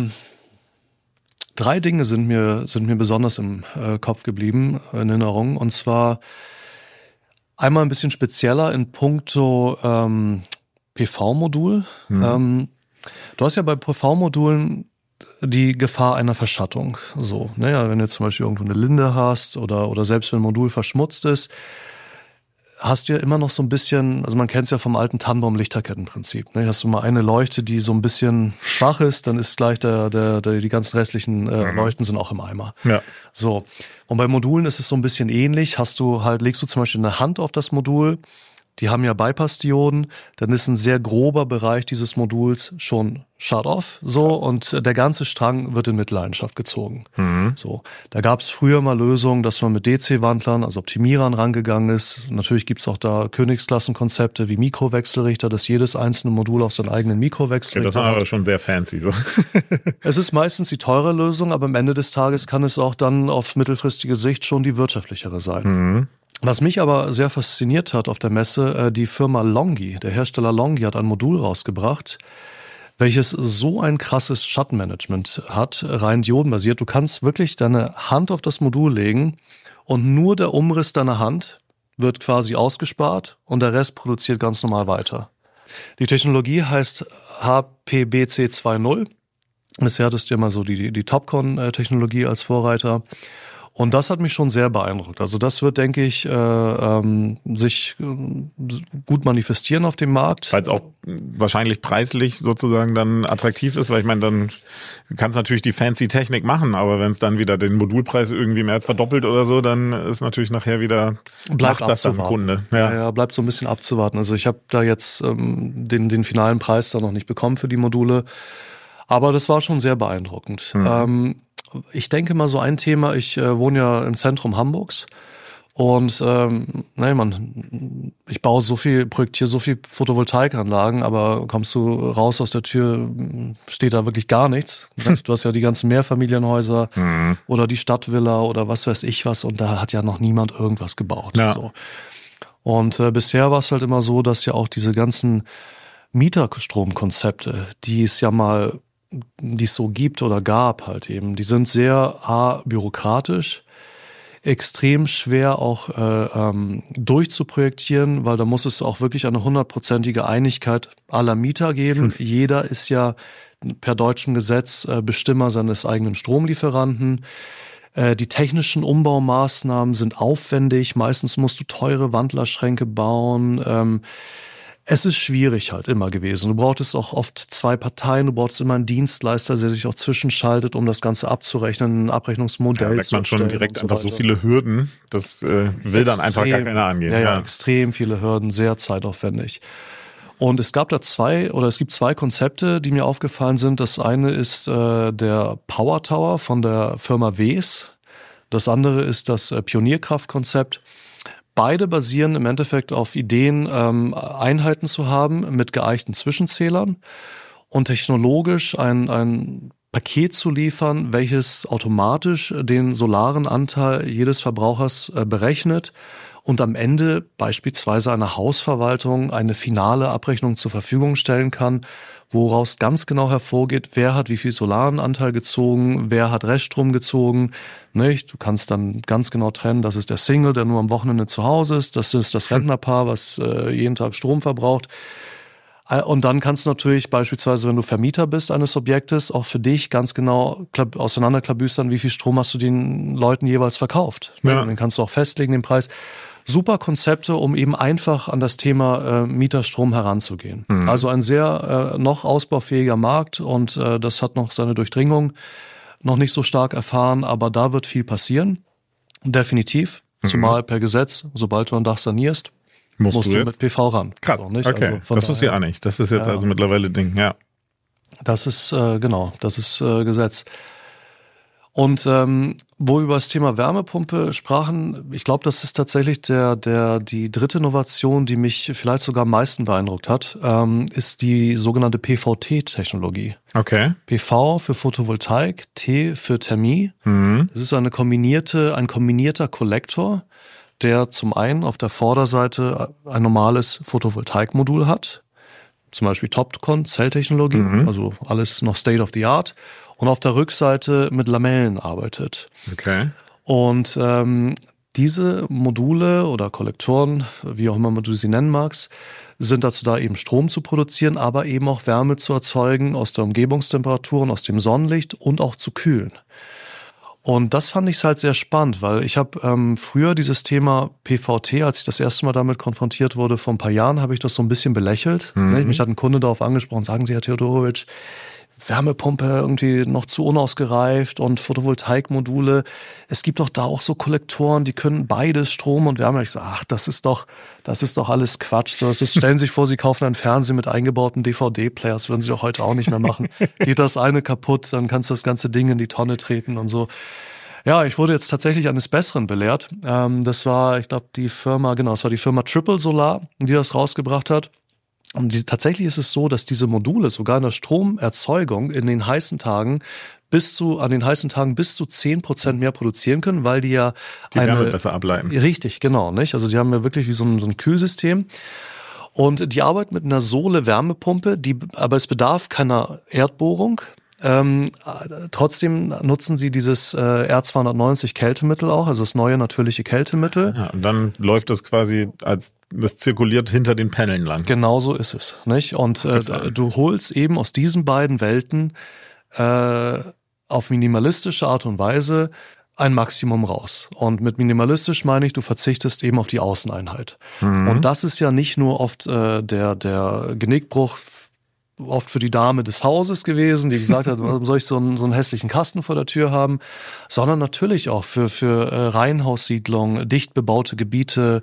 3 Dinge sind mir besonders im Kopf geblieben, in Erinnerung, und zwar einmal ein bisschen spezieller in puncto PV-Modul. Du hast ja bei PV-Modulen die Gefahr einer Verschattung. So, naja, wenn du zum Beispiel irgendwo eine Linde hast oder selbst wenn ein Modul verschmutzt ist, hast du ja immer noch so ein bisschen, also man kennt es ja vom alten Tannenbaum-Lichterkettenprinzip. Ne? Hast du mal eine Leuchte, die so ein bisschen schwach ist, dann ist gleich die ganzen restlichen Leuchten sind auch im Eimer. Ja. So. Und bei Modulen ist es so ein bisschen ähnlich. Legst du zum Beispiel eine Hand auf das Modul, die haben ja Bypass-Dioden, dann ist ein sehr grober Bereich dieses Moduls schon shut off, so, und der ganze Strang wird in Mitleidenschaft gezogen. So, da gab es früher mal Lösungen, dass man mit DC-Wandlern, also Optimierern rangegangen ist. Natürlich gibt es auch da Königsklassenkonzepte wie Mikrowechselrichter, dass jedes einzelne Modul auch seinen eigenen Mikrowechselrichter hat. Das ist aber schon sehr fancy, so. Es ist meistens die teure Lösung, aber am Ende des Tages kann es auch dann auf mittelfristige Sicht schon die wirtschaftlichere sein. Was mich aber sehr fasziniert hat auf der Messe, die Firma Longi, der Hersteller Longi hat ein Modul rausgebracht, welches so ein krasses Schattenmanagement hat, rein diodenbasiert. Du kannst wirklich deine Hand auf das Modul legen und nur der Umriss deiner Hand wird quasi ausgespart und der Rest produziert ganz normal weiter. Die Technologie heißt HPBC 2.0. Bisher hattest du immer so die Topcon-Technologie als Vorreiter. Und das hat mich schon sehr beeindruckt. Also das wird, denke ich, sich gut manifestieren auf dem Markt. Weil es auch wahrscheinlich preislich sozusagen dann attraktiv ist, weil ich meine, dann kannst du natürlich die fancy Technik machen, aber wenn es dann wieder den Modulpreis irgendwie mehr als verdoppelt oder so, dann ist natürlich nachher wieder bleibt das dann Kunde. Ja, bleibt so ein bisschen abzuwarten. Also ich habe da jetzt den finalen Preis da noch nicht bekommen für die Module, aber das war schon sehr beeindruckend. Ich denke mal so ein Thema, ich wohne ja im Zentrum Hamburgs und ich projektiere so viel Photovoltaikanlagen, aber kommst du raus aus der Tür, steht da wirklich gar nichts. Du hast ja die ganzen Mehrfamilienhäuser oder die Stadtvilla oder was weiß ich was und da hat ja noch niemand irgendwas gebaut. Ja. So. Und bisher war es halt immer so, dass ja auch diese ganzen Mieterstromkonzepte, die es so gibt oder gab halt eben, die sind sehr bürokratisch, extrem schwer auch durchzuprojektieren, weil da muss es auch wirklich eine 100%ige Einigkeit aller Mieter geben. Jeder ist ja per deutschem Gesetz Bestimmer seines eigenen Stromlieferanten. Die technischen Umbaumaßnahmen sind aufwendig, meistens musst du teure Wandlerschränke bauen. Es ist schwierig halt immer gewesen. Du brauchtest auch oft 2 Parteien, du brauchst immer einen Dienstleister, der sich auch zwischenschaltet, um das Ganze abzurechnen, ein Abrechnungsmodell zu merkt man schon direkt einfach so viele Hürden, das will dann einfach gar keiner angehen. Ja, extrem viele Hürden, sehr zeitaufwendig. Und es gibt 2 Konzepte, die mir aufgefallen sind. Das eine ist der Power Tower von der Firma WES. Das andere ist das Pionierkraftkonzept. Beide basieren im Endeffekt auf Ideen, Einheiten zu haben mit geeichten Zwischenzählern und technologisch ein Paket zu liefern, welches automatisch den solaren Anteil jedes Verbrauchers berechnet und am Ende beispielsweise einer Hausverwaltung eine finale Abrechnung zur Verfügung stellen kann, woraus ganz genau hervorgeht, wer hat wie viel solaren Anteil gezogen, wer hat Reststrom gezogen. Nicht? Du kannst dann ganz genau trennen, das ist der Single, der nur am Wochenende zu Hause ist, das ist das Rentnerpaar, was jeden Tag Strom verbraucht. Und dann kannst du natürlich beispielsweise, wenn du Vermieter bist eines Objektes, auch für dich ganz genau auseinanderklabüstern, wie viel Strom hast du den Leuten jeweils verkauft. Ja. Den kannst du auch festlegen, den Preis. Super Konzepte, um eben einfach an das Thema Mieterstrom heranzugehen. Also ein sehr noch ausbaufähiger Markt und das hat noch seine Durchdringung noch nicht so stark erfahren, aber da wird viel passieren. Definitiv. Zumal per Gesetz, sobald du ein Dach sanierst, musst du mit PV ran. Krass, auch nicht. Okay, also das wusste ich auch nicht. Das ist jetzt also mittlerweile Ding, ja. Das ist, das ist Gesetz. Und wo wir über das Thema Wärmepumpe sprachen, ich glaube, das ist tatsächlich die dritte Innovation, die mich vielleicht sogar am meisten beeindruckt hat, ist die sogenannte PVT-Technologie. Okay. PV für Photovoltaik, T für Thermie. Das ist ein kombinierter Kollektor, der zum einen auf der Vorderseite ein normales Photovoltaikmodul hat, zum Beispiel Topcon, Zelltechnologie, also alles noch State of the Art, und auf der Rückseite mit Lamellen arbeitet. Okay. Und diese Module oder Kollektoren, wie auch immer du sie nennen magst, sind dazu da, eben Strom zu produzieren, aber eben auch Wärme zu erzeugen aus der Umgebungstemperatur und aus dem Sonnenlicht und auch zu kühlen. Und das fand ich halt sehr spannend, weil ich habe früher dieses Thema PVT, als ich das erste Mal damit konfrontiert wurde, vor ein paar Jahren, habe ich das so ein bisschen belächelt. Mich hat ein Kunde darauf angesprochen, sagen Sie, Herr Theodorowitsch, Wärmepumpe irgendwie noch zu unausgereift und Photovoltaikmodule. Es gibt doch da auch so Kollektoren, die können beides, Strom und Wärme. Ich sage, ach, das ist doch alles Quatsch. So, stellen Sie sich vor, Sie kaufen einen Fernseher mit eingebauten DVD-Players, das würden Sie doch heute auch nicht mehr machen. Geht das eine kaputt, dann kannst du das ganze Ding in die Tonne treten und so. Ja, ich wurde jetzt tatsächlich eines Besseren belehrt. Das war, ich glaube, die Firma Triple Solar, die das rausgebracht hat. Und tatsächlich ist es so, dass diese Module sogar in der Stromerzeugung in den heißen Tagen bis zu 10% mehr produzieren können, weil die ja die Wärme besser ableiten. Richtig, genau, nicht? Also die haben ja wirklich wie so ein Kühlsystem. Und die arbeiten mit einer Sohle-Wärmepumpe, aber es bedarf keiner Erdbohrung. Trotzdem nutzen sie dieses R290 Kältemittel auch, also das neue natürliche Kältemittel. Ja, und dann läuft das quasi das zirkuliert hinter den Paneln lang. Genau so ist es, nicht? Und du holst eben aus diesen beiden Welten auf minimalistische Art und Weise ein Maximum raus. Und mit minimalistisch meine ich, du verzichtest eben auf die Außeneinheit. Und das ist ja nicht nur oft der Genickbruch oft für die Dame des Hauses gewesen, die gesagt hat, warum soll ich so einen hässlichen Kasten vor der Tür haben, sondern natürlich auch für Reihenhaussiedlungen, dicht bebaute Gebiete.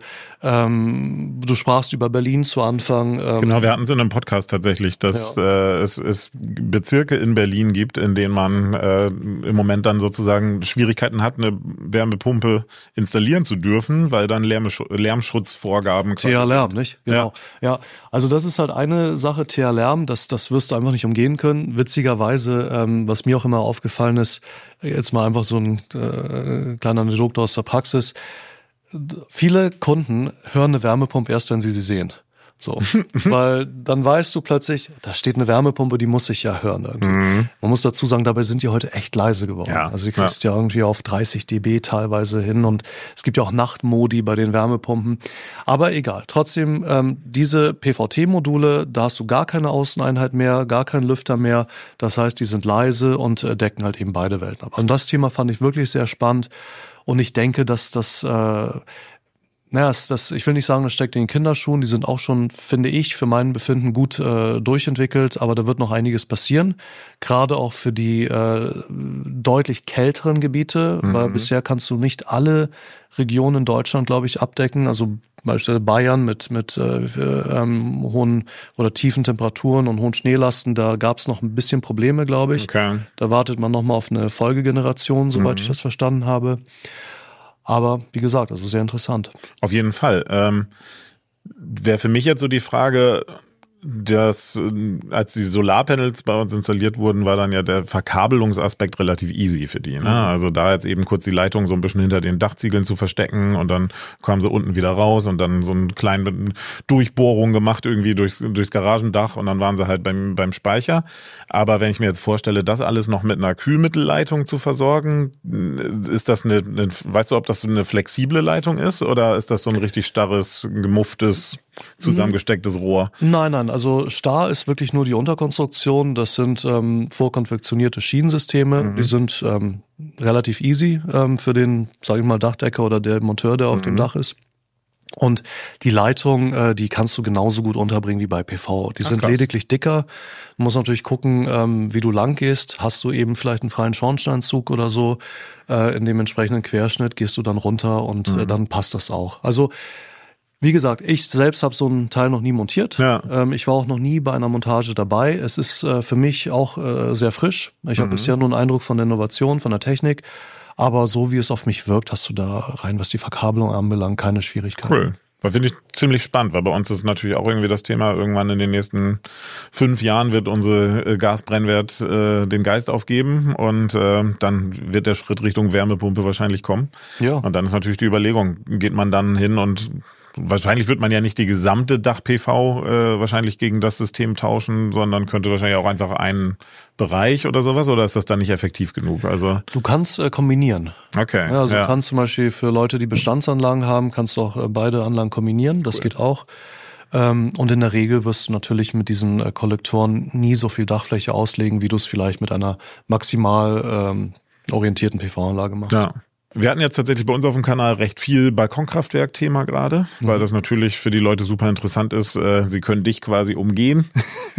Du sprachst über Berlin zu Anfang. Genau, wir hatten es in einem Podcast tatsächlich, dass es Bezirke in Berlin gibt, in denen man im Moment dann sozusagen Schwierigkeiten hat, eine Wärmepumpe installieren zu dürfen, weil dann Lärmschutzvorgaben TH-Lärm, nicht? Genau. Ja, also das ist halt eine Sache, TH-Lärm, das wirst du einfach nicht umgehen können. Witzigerweise, was mir auch immer aufgefallen ist, jetzt mal einfach so ein kleiner Anekdote aus der Praxis. Viele Kunden hören eine Wärmepumpe erst, wenn sie sehen. So, weil dann weißt du plötzlich, da steht eine Wärmepumpe, die muss ich ja hören irgendwie. Man muss dazu sagen, dabei sind die heute echt leise geworden. Ja, also du kriegst ja irgendwie auf 30 dB teilweise hin und es gibt ja auch Nachtmodi bei den Wärmepumpen. Aber egal, trotzdem diese PVT-Module, da hast du gar keine Außeneinheit mehr, gar keinen Lüfter mehr. Das heißt, die sind leise und decken halt eben beide Welten ab. Und das Thema fand ich wirklich sehr spannend und ich denke, dass das ich will nicht sagen, das steckt in den Kinderschuhen, die sind auch schon, finde ich, für mein Befinden gut durchentwickelt, aber da wird noch einiges passieren, gerade auch für die deutlich kälteren Gebiete, weil bisher kannst du nicht alle Regionen in Deutschland, glaube ich, abdecken, also beispielsweise Bayern mit hohen oder tiefen Temperaturen und hohen Schneelasten, da gab es noch ein bisschen Probleme, glaube ich. Okay. Da wartet man nochmal auf eine Folgegeneration, soweit ich das verstanden habe. Aber wie gesagt, also sehr interessant. Auf jeden Fall. Wäre für mich jetzt so die Frage, dass als die Solarpanels bei uns installiert wurden, war dann ja der Verkabelungsaspekt relativ easy für die. Ne? Also da jetzt eben kurz die Leitung so ein bisschen hinter den Dachziegeln zu verstecken und dann kamen sie unten wieder raus und dann so eine kleine Durchbohrung gemacht irgendwie durchs Garagendach und dann waren sie halt beim Speicher. Aber wenn ich mir jetzt vorstelle, das alles noch mit einer Kühlmittelleitung zu versorgen, ist das weißt du, ob das so eine flexible Leitung ist oder ist das so ein richtig starres, gemufftes, zusammengestecktes Rohr? Nein, also starr ist wirklich nur die Unterkonstruktion. Das sind vorkonfektionierte Schienensysteme. Die sind relativ easy für den, sage ich mal, Dachdecker oder der Monteur, der auf dem Dach ist. Und die Leitung, die kannst du genauso gut unterbringen wie bei PV. Die sind lediglich dicker. Du musst natürlich gucken, wie du lang gehst. Hast du eben vielleicht einen freien Schornsteinzug oder so, in dem entsprechenden Querschnitt gehst du dann runter und dann passt das auch. Also wie gesagt, ich selbst habe so einen Teil noch nie montiert. Ja. Ich war auch noch nie bei einer Montage dabei. Es ist für mich auch sehr frisch. Ich habe bisher nur einen Eindruck von der Innovation, von der Technik. Aber so wie es auf mich wirkt, hast du da rein, was die Verkabelung anbelangt, keine Schwierigkeiten. Cool. Das finde ich ziemlich spannend, weil bei uns ist natürlich auch irgendwie das Thema, irgendwann in den nächsten 5 Jahren wird unsere Gasbrennwert den Geist aufgeben und dann wird der Schritt Richtung Wärmepumpe wahrscheinlich kommen. Ja. Und dann ist natürlich die Überlegung, geht man dann hin und wahrscheinlich wird man ja nicht die gesamte Dach-PV wahrscheinlich gegen das System tauschen, sondern könnte wahrscheinlich auch einfach einen Bereich oder sowas, oder ist das dann nicht effektiv genug? Also du kannst kombinieren. Okay. Ja, also du kannst zum Beispiel für Leute, die Bestandsanlagen haben, kannst du auch beide Anlagen kombinieren. Das geht auch. Und in der Regel wirst du natürlich mit diesen Kollektoren nie so viel Dachfläche auslegen, wie du es vielleicht mit einer maximal orientierten PV-Anlage machst. Ja. Wir hatten jetzt tatsächlich bei uns auf dem Kanal recht viel Balkonkraftwerk-Thema gerade, weil das natürlich für die Leute super interessant ist. Sie können dich quasi umgehen,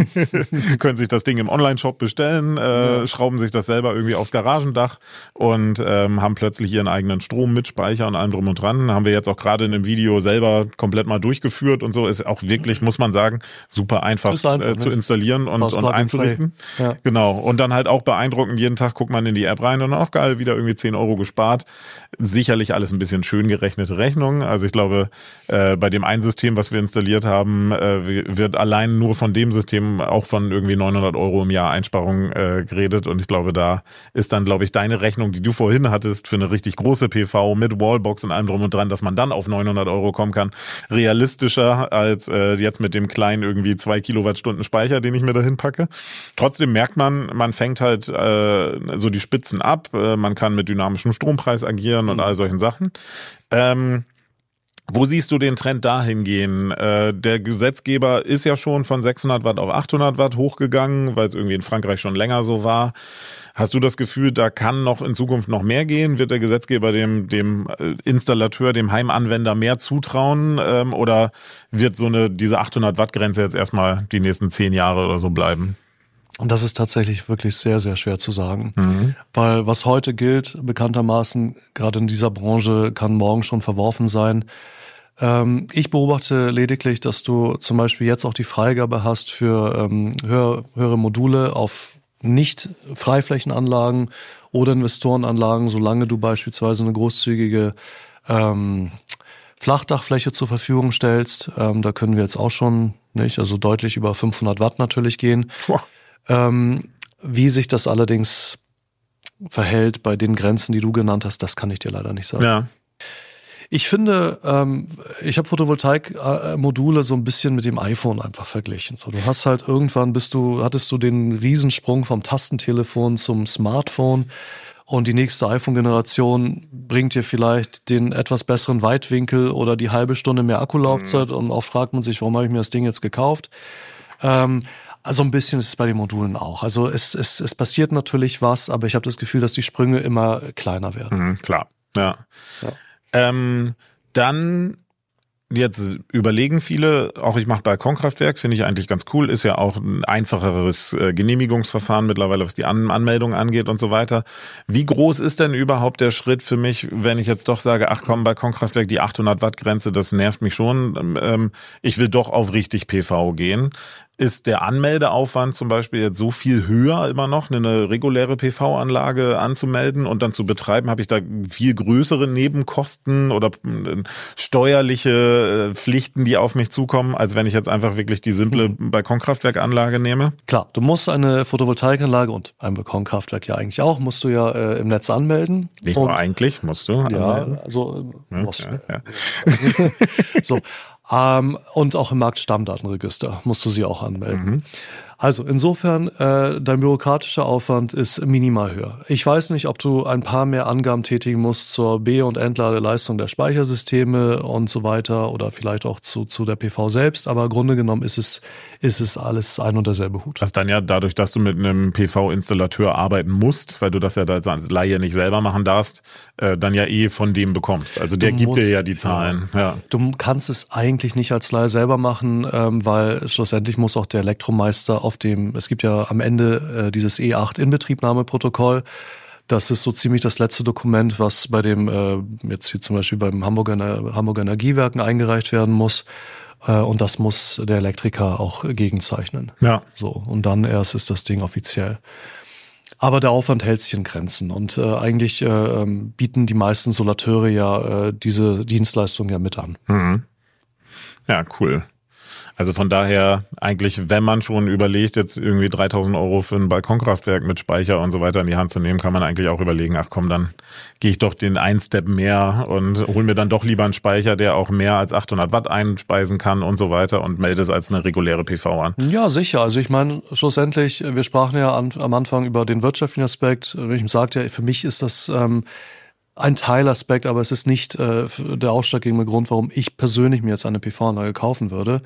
können sich das Ding im Online-Shop bestellen, schrauben sich das selber irgendwie aufs Garagendach und haben plötzlich ihren eigenen Strom mit Speicher und allem drum und dran. Haben wir jetzt auch gerade in einem Video selber komplett mal durchgeführt und so. Ist auch wirklich, muss man sagen, super einfach zu installieren und einzurichten. Ja. Genau. Und dann halt auch beeindruckend, jeden Tag guckt man in die App rein und auch geil, wieder irgendwie 10 € gespart. sicherlich alles ein bisschen schön gerechnete Rechnungen. Also ich glaube, bei dem einen System, was wir installiert haben, wird allein nur von dem System auch von irgendwie 900 Euro im Jahr Einsparung geredet. Und ich glaube, da ist dann, glaube ich, deine Rechnung, die du vorhin hattest, für eine richtig große PV mit Wallbox und allem drum und dran, dass man dann auf 900 Euro kommen kann, realistischer als jetzt mit dem kleinen irgendwie 2 Kilowattstunden Speicher, den ich mir dahin packe. Trotzdem merkt man fängt halt so die Spitzen ab. Man kann mit dynamischem Strompreis agieren und all solchen Sachen. Wo siehst du den Trend dahin gehen? Der Gesetzgeber ist ja schon von 600 Watt auf 800 Watt hochgegangen, weil es irgendwie in Frankreich schon länger so war. Hast du das Gefühl, da kann noch in Zukunft noch mehr gehen? Wird der Gesetzgeber dem Installateur, dem Heimanwender mehr zutrauen? Oder wird diese 800 Watt Grenze jetzt erstmal die nächsten 10 Jahre oder so bleiben? Und das ist tatsächlich wirklich sehr, sehr schwer zu sagen. Weil was heute gilt, bekanntermaßen, gerade in dieser Branche, kann morgen schon verworfen sein. Ich beobachte lediglich, dass du zum Beispiel jetzt auch die Freigabe hast für höhere Module auf nicht-Freiflächenanlagen oder Investorenanlagen, solange du beispielsweise eine großzügige Flachdachfläche zur Verfügung stellst. Da können wir jetzt auch schon also deutlich über 500 Watt natürlich gehen. Wie sich das allerdings verhält bei den Grenzen, die du genannt hast, das kann ich dir leider nicht sagen. Ja. Ich finde, ich habe Photovoltaik-Module so ein bisschen mit dem iPhone einfach verglichen. So, du hast halt irgendwann hattest du den Riesensprung vom Tastentelefon zum Smartphone und die nächste iPhone-Generation bringt dir vielleicht den etwas besseren Weitwinkel oder die halbe Stunde mehr Akkulaufzeit und oft fragt man sich, warum habe ich mir das Ding jetzt gekauft? Also ein bisschen ist es bei den Modulen auch. Also es passiert natürlich was, aber ich habe das Gefühl, dass die Sprünge immer kleiner werden. Klar, ja. Dann jetzt überlegen viele, auch ich mache Balkonkraftwerk, finde ich eigentlich ganz cool, ist ja auch ein einfacheres Genehmigungsverfahren mittlerweile, was die Anmeldung angeht und so weiter. Wie groß ist denn überhaupt der Schritt für mich, wenn ich jetzt doch sage, ach komm, Balkonkraftwerk, die 800 Watt Grenze, das nervt mich schon, ich will doch auf richtig PV gehen. Ist der Anmeldeaufwand zum Beispiel jetzt so viel höher immer noch, eine reguläre PV-Anlage anzumelden und dann zu betreiben? Habe ich da viel größere Nebenkosten oder steuerliche Pflichten, die auf mich zukommen, als wenn ich jetzt einfach wirklich die simple Balkonkraftwerkanlage nehme? Klar, du musst eine Photovoltaikanlage und ein Balkonkraftwerk ja eigentlich auch, musst du ja im Netz anmelden. Nicht nur eigentlich, musst du anmelden. Ja, also musst du. Ja. So. Und auch im Marktstammdatenregister musst du sie auch anmelden. Also insofern, dein bürokratischer Aufwand ist minimal höher. Ich weiß nicht, ob du ein paar mehr Angaben tätigen musst zur B- und Entladeleistung der Speichersysteme und so weiter oder vielleicht auch zu der PV selbst, aber im Grunde genommen ist es alles ein und derselbe Hut. Was dann ja dadurch, dass du mit einem PV-Installateur arbeiten musst, weil du das ja als Laie nicht selber machen darfst, dann ja von dem bekommst. Also der gibt dir ja die Zahlen. Ja. Du kannst es eigentlich nicht als Laie selber machen, weil schlussendlich muss auch der Elektromeister es gibt ja am Ende dieses E8 Inbetriebnahmeprotokoll. Das ist so ziemlich das letzte Dokument, was bei dem, jetzt hier zum Beispiel beim Hamburger Energiewerken eingereicht werden muss. Und das muss der Elektriker auch gegenzeichnen. Ja. So. Und dann erst ist das Ding offiziell. Aber der Aufwand hält sich in Grenzen. Und eigentlich bieten die meisten Solateure ja diese Dienstleistung ja mit an. Ja, cool. Also von daher eigentlich, wenn man schon überlegt, jetzt irgendwie 3.000 Euro für ein Balkonkraftwerk mit Speicher und so weiter in die Hand zu nehmen, kann man eigentlich auch überlegen, ach komm, dann gehe ich doch den einen Step mehr und hole mir dann doch lieber einen Speicher, der auch mehr als 800 Watt einspeisen kann und so weiter und melde es als eine reguläre PV an. Ja, sicher. Also ich meine, schlussendlich, wir sprachen ja am Anfang über den wirtschaftlichen Aspekt. Ich sagte ja, für mich ist das ein Teilaspekt, aber es ist nicht der ausschlaggebende Grund, warum ich persönlich mir jetzt eine PV-Anlage kaufen würde.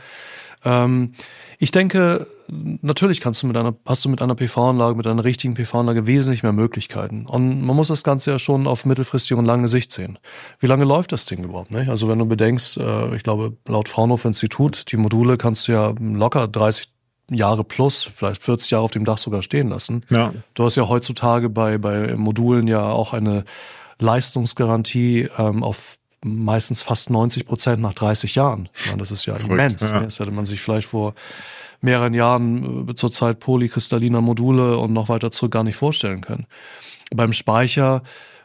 Ich denke, natürlich hast du mit einer PV-Anlage, mit einer richtigen PV-Anlage wesentlich mehr Möglichkeiten. Und man muss das Ganze ja schon auf mittelfristige und lange Sicht sehen. Wie lange läuft das Ding überhaupt, ne? Also wenn du bedenkst, ich glaube, laut Fraunhofer Institut, die Module kannst du ja locker 30 Jahre plus, vielleicht 40 Jahre auf dem Dach sogar stehen lassen. Ja. Du hast ja heutzutage bei Modulen ja auch eine Leistungsgarantie auf meistens fast 90% nach 30 Jahren. Ich meine, das ist ja immens. Ja. Das hätte man sich vielleicht vor mehreren Jahren zur Zeit polykristalliner Module und noch weiter zurück gar nicht vorstellen können. Beim Speicher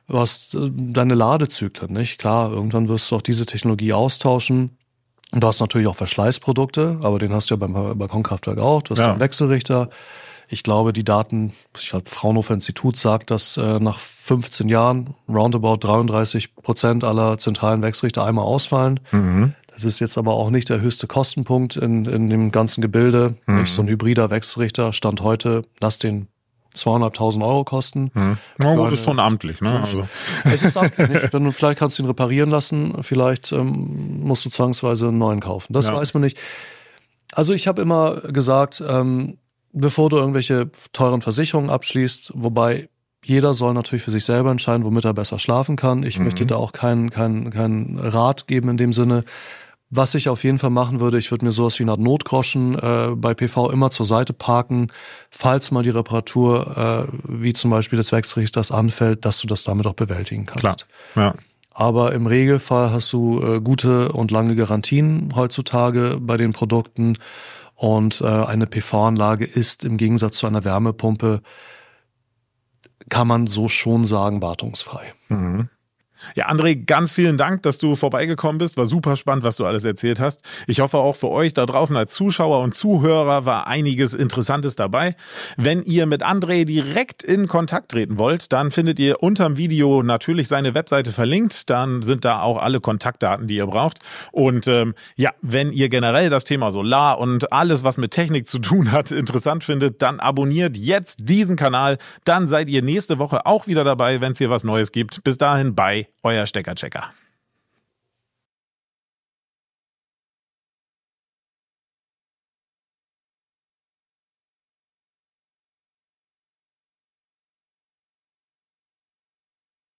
Du hast deine Ladezyklen, nicht? Klar, irgendwann wirst du auch diese Technologie austauschen. Und du hast natürlich auch Verschleißprodukte, aber den hast du ja beim Balkonkraftwerk auch. Du hast einen Wechselrichter. Ich glaube, die Daten, Fraunhofer Institut sagt, dass nach 15 Jahren roundabout 33% aller zentralen Wechselrichter einmal ausfallen. Mhm. Das ist jetzt aber auch nicht der höchste Kostenpunkt in dem ganzen Gebilde. Mhm. So ein hybrider Wechselrichter Stand heute, lass den 200.000 Euro kosten. Mhm. Na gut, ist schon amtlich, ne? Also. Es ist amtlich, nicht? Vielleicht kannst du ihn reparieren lassen, vielleicht musst du zwangsweise einen neuen kaufen. Das weiß man nicht. Also ich habe immer gesagt, bevor du irgendwelche teuren Versicherungen abschließt, wobei jeder soll natürlich für sich selber entscheiden, womit er besser schlafen kann. Ich möchte da auch keinen Rat geben in dem Sinne. Was ich auf jeden Fall machen würde, ich würde mir sowas wie eine Art Notgroschen bei PV immer zur Seite parken, falls mal die Reparatur, wie zum Beispiel des Wechselrichters anfällt, dass du das damit auch bewältigen kannst. Klar. Ja. Aber im Regelfall hast du gute und lange Garantien heutzutage bei den Produkten. Und eine PV-Anlage ist im Gegensatz zu einer Wärmepumpe, kann man so schon sagen, wartungsfrei. Mhm. Ja, André, ganz vielen Dank, dass du vorbeigekommen bist. War super spannend, was du alles erzählt hast. Ich hoffe auch für euch da draußen als Zuschauer und Zuhörer war einiges Interessantes dabei. Wenn ihr mit André direkt in Kontakt treten wollt, dann findet ihr unterm Video natürlich seine Webseite verlinkt. Dann sind da auch alle Kontaktdaten, die ihr braucht. Und wenn ihr generell das Thema Solar und alles, was mit Technik zu tun hat, interessant findet, dann abonniert jetzt diesen Kanal. Dann seid ihr nächste Woche auch wieder dabei, wenn es hier was Neues gibt. Bis dahin, bye. Euer Steckerchecker.